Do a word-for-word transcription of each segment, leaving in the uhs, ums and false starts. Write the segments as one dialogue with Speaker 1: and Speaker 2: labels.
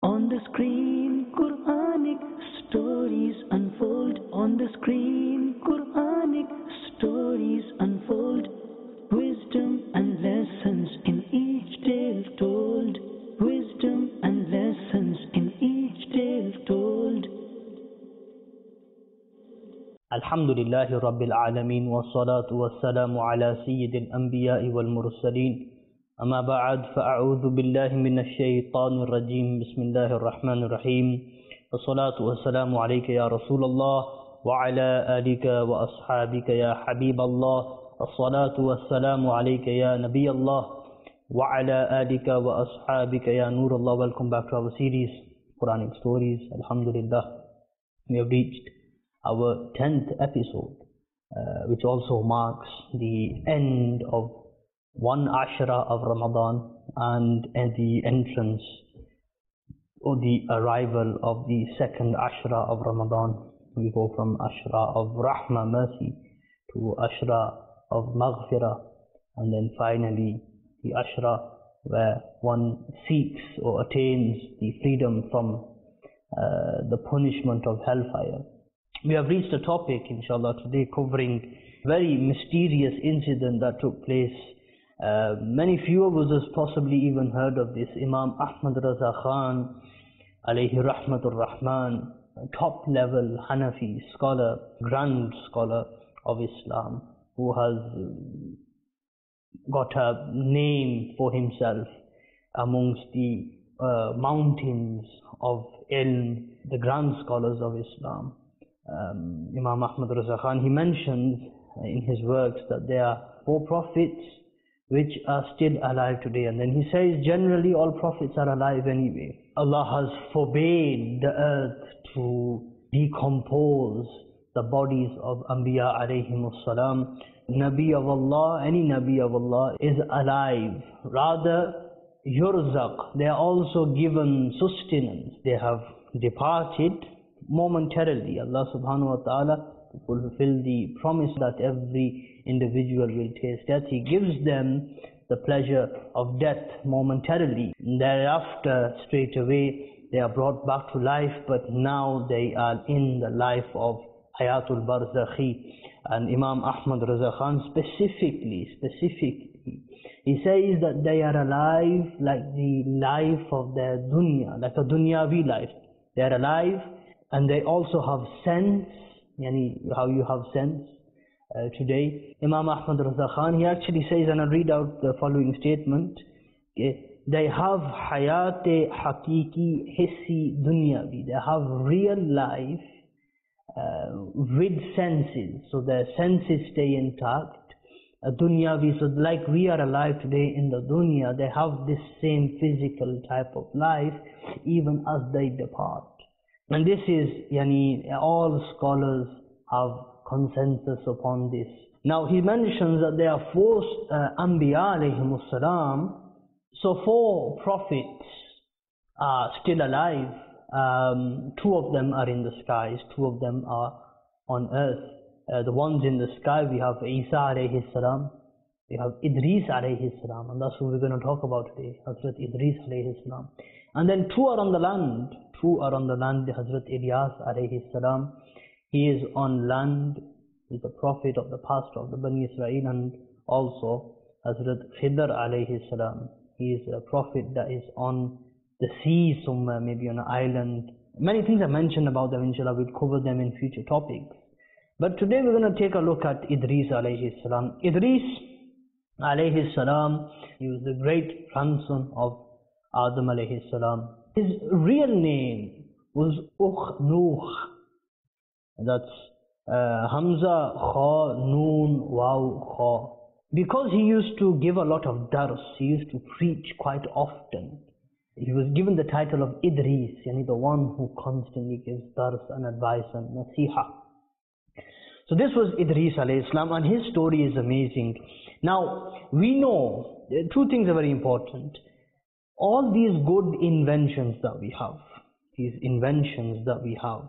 Speaker 1: On the screen, Quranic stories unfold. On the screen, Quranic stories unfold. Wisdom and lessons in each tale told. Wisdom and lessons in each tale told.
Speaker 2: Alhamdulillahi Rabbil Alameen wa salatu wa salamu ala Sayyidil Anbiya'i wal Mursaleen. أما بعد فأعوذ بالله من الشيطان الرجيم بسم الله الرحمن الرحيم والصلاة والسلام عليك يا رسول الله وعلى آلك وأصحابك يا حبيب الله الصلاة والسلام عليك يا نبي الله وعلى آلك وأصحابك يا نور الله. Welcome back to our series Quranic Stories. Alhamdulillah, we have reached our tenth episode, uh, which also marks the end of one Ashra of Ramadan and at the entrance or the arrival of the second Ashra of Ramadan. We go from Ashra of Rahmah, mercy, to Ashra of Maghfirah, and then finally the Ashra where one seeks or attains the freedom from uh, the punishment of hellfire. We have reached a topic, inshallah, today covering a very mysterious incident that took place. Uh, many few of us have possibly even heard of this. Imam Ahmad Raza Khan, alayhi rahmatur rahman, top level Hanafi scholar, grand scholar of Islam, who has got a name for himself amongst the uh, mountains of ilm, the grand scholars of Islam. Um, Imam Ahmad Raza Khan, he mentions in his works that there are four prophets which are still alive today, and then he says generally all prophets are alive anyway. Allah has forbade the earth to decompose the bodies of Anbiya alayhimus salam. Nabi of Allah, any Nabi of Allah is alive. Rather, yurzaq, they are also given sustenance. They have departed momentarily. Allah subhanahu wa ta'ala to fulfill the promise that every individual will taste death. He gives them the pleasure of death momentarily. Thereafter, straight away, they are brought back to life, but now they are in the life of Hayatul Barzakhi. And Imam Ahmad Raza Khan specifically, specifically, he says that they are alive like the life of their dunya, like a dunyavi life. They are alive and they also have sense, yani how you have sense uh, today. Imam Ahmad Raza Khan, he actually says, and I'll read out the following statement, okay, they have hayate hakiki hissi dunyavi, they have real life uh, with senses, so their senses stay intact. Uh, dunyavi, so like we are alive today in the dunya, they have this same physical type of life even as they depart. And this is, yani, all scholars have consensus upon this. Now he mentions that there are four uh, Anbiya alayhimus salam. So four prophets are still alive. Um, two of them are in the skies, two of them are on earth. Uh, the ones in the sky, we have Isa alayhi salam, we have Idris alayhi salam, and that's who we're going to talk about today, Hazrat Idris alayhi salam. And then two are on the land, two are on the land, Hazrat Ilyas alayhi salam. He is on land, he is a prophet of the past of the Bani Israel, and also Hazrat Khidr alayhi salam. He is a prophet that is on the sea somewhere, maybe on an island. Many things are mentioned about them, inshallah, we'll cover them in future topics. But today we're going to take a look at Idris alayhi salam. Idris alayhi salam, he was the great grandson of Adam alayhi salam. His real name was Ukhnukh. That's uh, Hamza, Kha, Noon, Waw, Kha. Because he used to give a lot of dars, he used to preach quite often. He was given the title of Idris, yani the one who constantly gives dars and advice and nasiha. So this was Idris alayhi salam, and his story is amazing. Now, we know, two things are very important. All these good inventions that we have, these inventions that we have,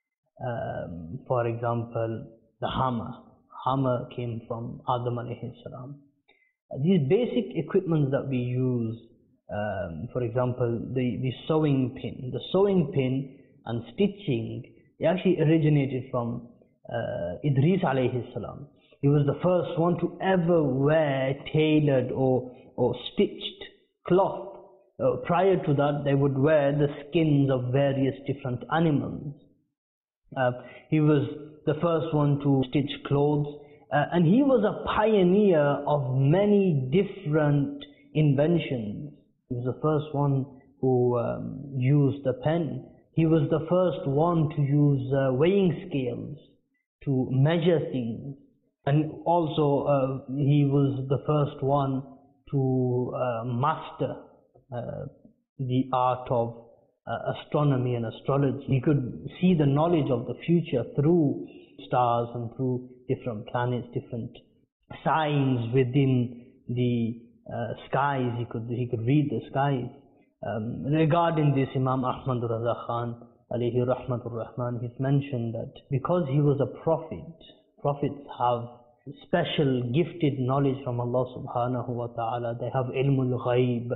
Speaker 2: um, for example, the hammer. Hammer came from Adam alayhi salam. These basic equipments that we use um, for example, the, the sewing pin. The sewing pin and stitching, it actually originated from uh, Idris alayhi salam. He was the first one to ever wear tailored or, or stitched cloth. Uh, prior to that, they would wear the skins of various different animals. Uh, he was the first one to stitch clothes, uh, and he was a pioneer of many different inventions. He was the first one who um, used the pen. He was the first one to use uh, weighing scales to measure things. And also uh, he was the first one to uh, master uh, the art of uh, astronomy and astrology. He could see the knowledge of the future through stars and through different planets, different signs within the uh, skies. He could, he could read the skies. Um, regarding this, Imam Ahmad Raza Khan alayhi rahmatur rahman, he's mentioned that because he was a prophet, prophets have special gifted knowledge from Allah subhanahu wa ta'ala. They have ilmul ghaib.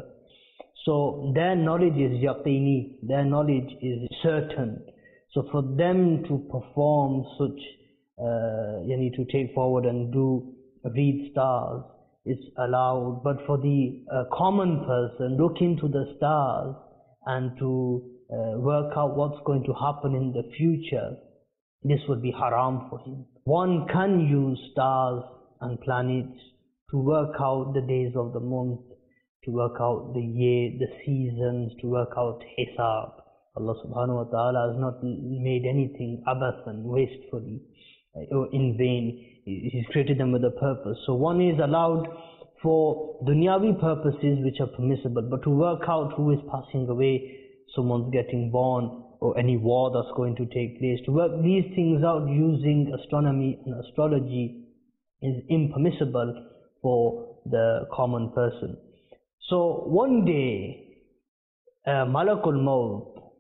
Speaker 2: So their knowledge is yaqini, their knowledge is certain. So for them to perform such, uh, you need to take forward and do read stars is allowed. But for the uh, common person, look into the stars and to uh, work out what's going to happen in the future, this would be haram for him. One can use stars and planets to work out the days of the month, to work out the year, the seasons, to work out hisab. Allah subhanahu wa ta'ala has not made anything abathan, wastefully, or in vain. He's created them with a purpose. So one is allowed for dunyavi purposes which are permissible, but to work out who is passing away, someone's getting born, or any war that's going to take place, to work these things out using astronomy and astrology is impermissible for the common person. So one day, uh, Malakul Maut,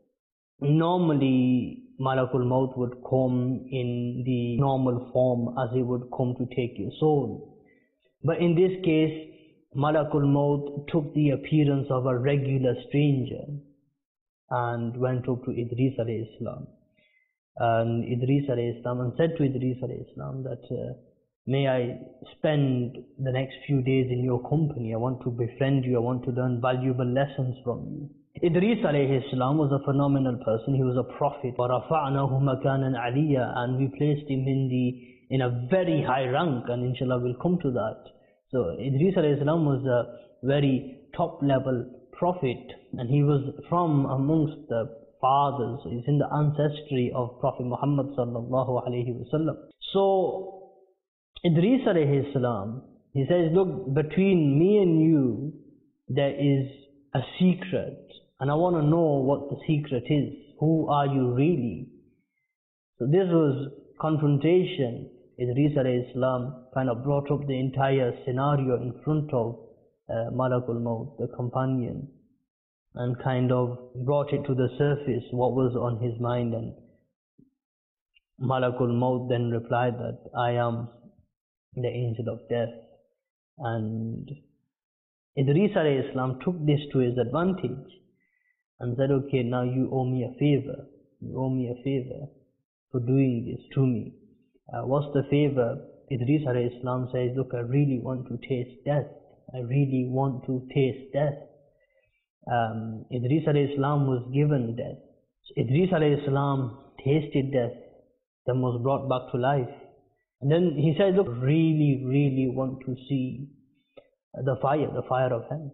Speaker 2: normally Malakul Maut would come in the normal form as he would come to take your soul. But in this case, Malakul Maut took the appearance of a regular stranger and went up to Idris alayhi salam. And Idris alayhi salam and said to Idris alayhi salam that uh, may I spend the next few days in your company. I want to befriend you. I want to learn valuable lessons from you. Idris alayhi salam was a phenomenal person. He was a prophet. وَرَفَعْنَهُ مَكَانًا عَلِيًّا, and we placed him in the in a very high rank, and inshallah we'll come to that. So Idris alayhi salam was a very top level prophet, and he was from amongst the fathers. He's in the ancestry of Prophet Muhammad sallallahu alaihi wasallam. So Idris alayhi salam, he says, look, between me and you there is a secret, and I want to know what the secret is. Who are you really? So this was confrontation. Idris alayhi salam kind of brought up the entire scenario in front of uh, Malakul Maut, the companion, and kind of brought it to the surface, what was on his mind. And Malakul Maut then replied that I am the angel of death. And Idris alayhi salam took this to his advantage and said, okay, now you owe me a favor. You owe me a favor for doing this to me. Uh, what's the favor? Idris alayhi salam says, look, I really want to taste death. I really want to taste death. Um, Idris alayhi salam was given death. So Idris alayhi salam tasted death, then was brought back to life. And then he said, look, really, really want to see the fire, the fire of hell.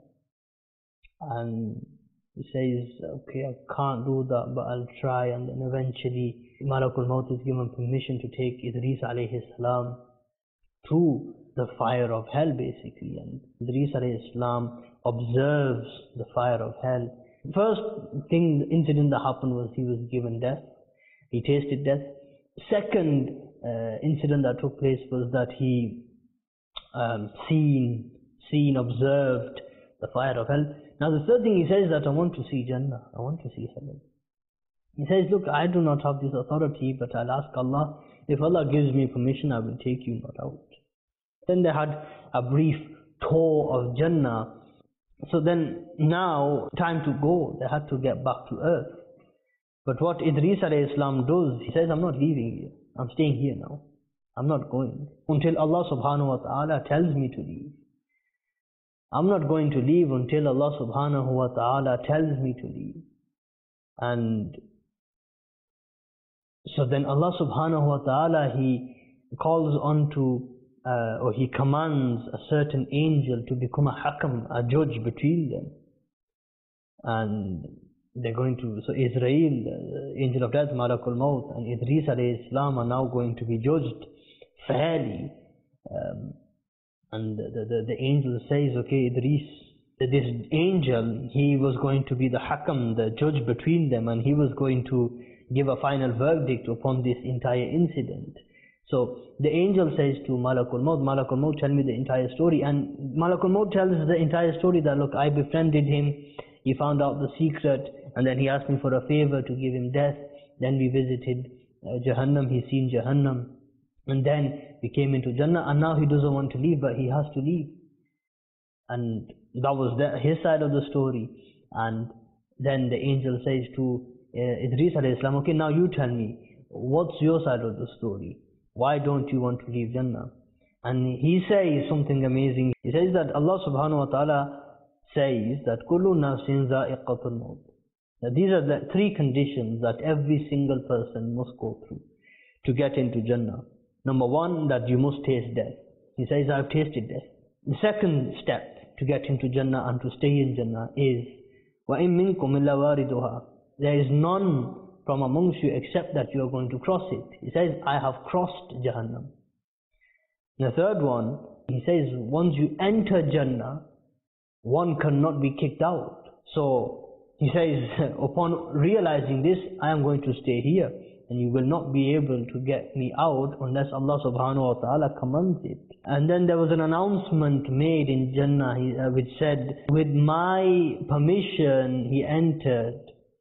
Speaker 2: And he says, okay, I can't do that, but I'll try. And then eventually Malakul Maut is given permission to take Idris alayhi salam to the fire of hell, basically. And Idris alayhi salam observes the fire of hell. First thing, the incident that happened was he was given death. He tasted death. Second uh, incident that took place was that he um, seen, seen, observed the fire of hell. Now the third thing he says that I want to see Jannah, I want to see heaven. He says, look, I do not have this authority, but I'll ask Allah. If Allah gives me permission, I will take you not out. Then they had a brief tour of Jannah, So then now, time to go, they had to get back to earth. But what Idris alayhi salam does, he says, I'm not leaving here, I'm staying here now. I'm not going until Allah subhanahu wa ta'ala tells me to leave. I'm not going to leave until Allah subhanahu wa ta'ala tells me to leave. And so then Allah subhanahu wa ta'ala, he calls on to, uh, or he commands a certain angel to become a hakam, a judge between them. And they're going to, so Israel, the angel of death, Malakul Maut, and Idris alayhi salam are now going to be judged fairly. Um, and the, the, the angel says, okay, Idris, this angel, he was going to be the hakam, the judge between them, and he was going to give a final verdict upon this entire incident. So the angel says to Malakul Maut, Malakul Maut, tell me the entire story. And Malakul Maut tells the entire story that, look, I befriended him, he found out the secret, and then he asked me for a favor to give him death. Then we visited uh, Jahannam, he's seen Jahannam. And then we came into Jannah, and now he doesn't want to leave, but he has to leave. And that was the, his side of the story. And then the angel says to uh, Idris alayhi salam, okay, now you tell me, what's your side of the story? Why don't you want to leave Jannah? And he says something amazing. He says that Allah subhanahu wa ta'ala says that kullu nafsin za'iqatul maut. That these are the three conditions that every single person must go through to get into Jannah. Number one, that you must taste death. He says, I've tasted death. The second step to get into Jannah and to stay in Jannah is وَإِن مِّنكُمْ إِلَّا وَارِدُهَا. There is none from amongst you except that you are going to cross it. He says, I have crossed Jahannam. The third one, he says, once you enter Jannah, one cannot be kicked out. So he says, upon realizing this, I am going to stay here, and you will not be able to get me out unless Allah subhanahu wa ta'ala commands it. And then there was an announcement made in Jannah uh, which said, with my permission he entered,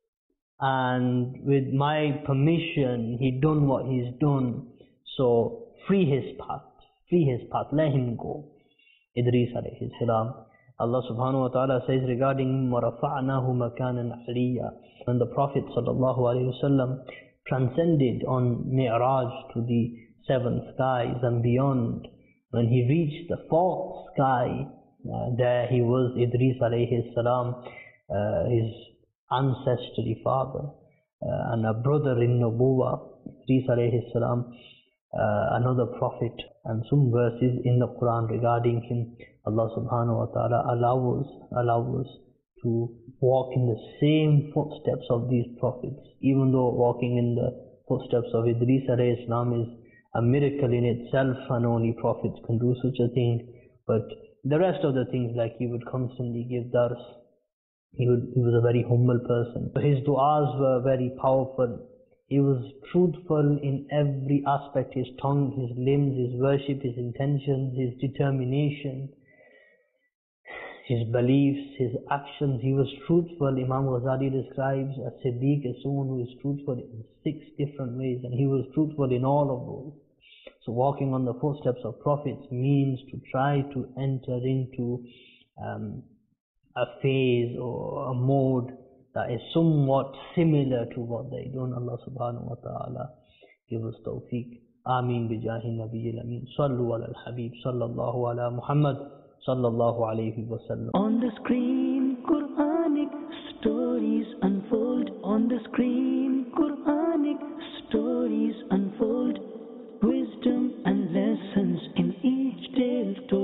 Speaker 2: and with my permission he done what he's done, so free his path, free his path, let him go. Idris alayhi salam. Allah subhanahu wa ta'ala says regarding وَرَفَعْنَاهُ مَكَانًا عَلِيًّا. When the Prophet sallallahu alayhi wa sallam transcended on Mi'raj to the seven skies and beyond, when he reached the fourth sky, uh, there he was, Idris alayhi salam, uh, his ancestry father, uh, and a brother in Nubuwa, Idris alayhi salam, uh, another prophet, and some verses in the Quran regarding him. Allah subhanahu wa ta'ala allows, allows us to walk in the same footsteps of these prophets, even though walking in the footsteps of Idris alayhi salam is a miracle in itself, and only prophets can do such a thing. But the rest of the things, like he would constantly give dars, he, would, he was a very humble person. His du'as were very powerful. He was truthful in every aspect, his tongue, his limbs, his worship, his intentions, his determination, his beliefs, his actions. He was truthful. Imam Ghazali describes a Siddiq as someone who is truthful in six different ways, and he was truthful in all of those. So walking on the footsteps of prophets means to try to enter into um, a phase or a mode that is somewhat similar to what they do. Allah subhanahu wa ta'ala give us tawfiq. Ameen bijahi nabiyil ameen. Sallu ala al-habib sallallahu ala Muhammad sallallahu alayhi wa sallam.
Speaker 1: On the screen, Quranic stories unfold. On the screen, Quranic stories unfold. Wisdom and lessons in each tale told.